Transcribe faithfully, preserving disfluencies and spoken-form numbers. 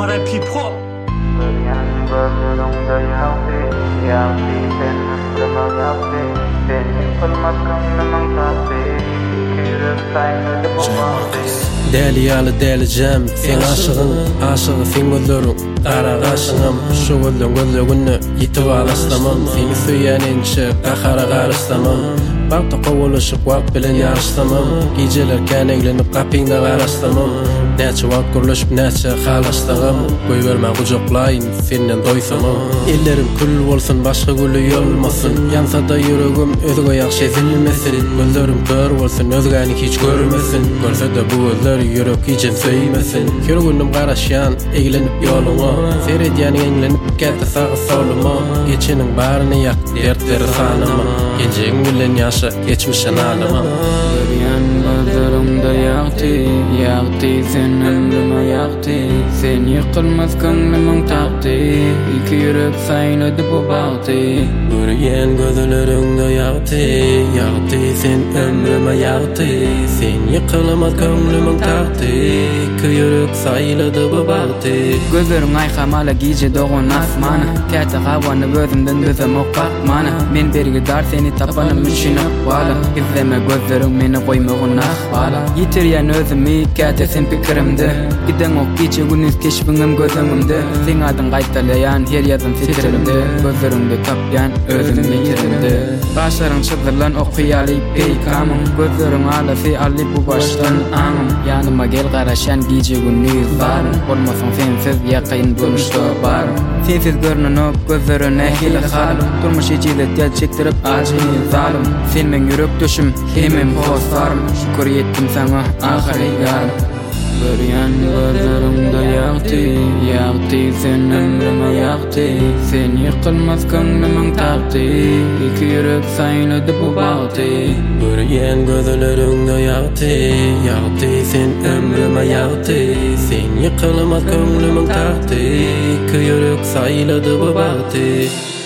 R I Pพ่อ Deli yalı deli cem Fin aşığın aşığı fin gözlerin Qara qaşığım Şu gözlün gözlüğünü yitip alastamam Fin süyenince qahara qarıstamam Bağda qovuluşup vaq bilen yarıştamam Gecelerken eğlenip qapingda qarastamam Neçe vaq gürleşip neçe xalastağım Koy verme kucaklayın finnen doysamam Ellerim kül bolsun başka gülü olmasın Yansa da yüreğim özge yaxşı ezilmesin Gözlerim kör bolsun özgeni hiç görmesin Görse de bu gözler yürek icen söymesin Her günüm qaraşyan eğlenip yoluma Seredyan eğlenip kete sağı soluma Geçinin barını yak dertleri sanama Genceğin bilen yaşa geçmişen alama Göryen gözlerimde yaktı Yaktı sen ömrüme yaktı Sen yıkılmaz gönlümün taktı İki yürek sayladı bu baktı Göryen gözlerinde yaktı Yaktı sen ömrüme yaktı Sen yıkılmaz gönlümün taktı İki yürek sayladı bu baktı Gözlerin aykamala gece doğun asmana Kete qavanı gözümden gözüm oqaq mana Men bergi dar seni tapanım üçüne bağlı İzleme gözlerin meni koymağın ahvala Yitiryen özümü kete sen pikirimde Giden ok gece günüz keşfingim gözümümde Sen adın qaytalayan her yazın sitirimde Gözlerimde tapyan özüm yitirimde Başların çıdırlan o khiyali peykamım Gözlerin alası alli bu baştan anım Yanıma gel qaraşan gece günüz varım Olmasın sensiz yakayın dönüşte varım Sensiz görünün o gözlerine hile halim Durmuş icilet gel çektirip acıyı zalim Sen men yürek düşüm hemim hostarım Şükür ettim sana ahire yarım Göryen gözlerimde yaktı Yaktı sen ömrüme yaktı Sen yıkılmaz gönlümün taktı İki yürek sayladı bu baktı Göryen gözlerinde yaktı Yaktı sen ömrüme yaktı Sen yıkılmaz gönlümün taktı İki yürek sayladı bu baktı